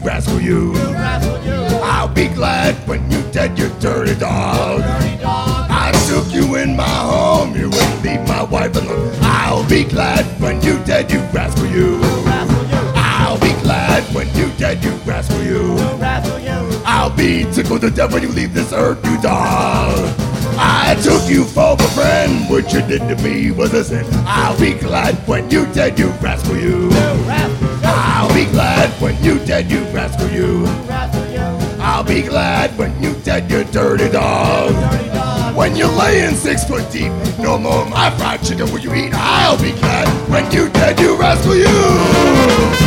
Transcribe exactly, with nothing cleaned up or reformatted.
rascal you. I'll be glad when you dead, you dirty dog. I took you in my home, you wouldn't leave my wife alone. I'll be glad when you dead, you rascal you. I'll be glad when you dead, you rascal you. I'll be tickled to death when you leave this earth, you dog. I took you for a friend, what you did to me was a sin. I'll be glad when you dead, you rascal you. I'll be glad when you dead, you rascal you. I'll be glad when you dead, you dirty dog. When you're laying six foot deep, no more my fried chicken will you eat. I'll be glad when you dead, you rascal you.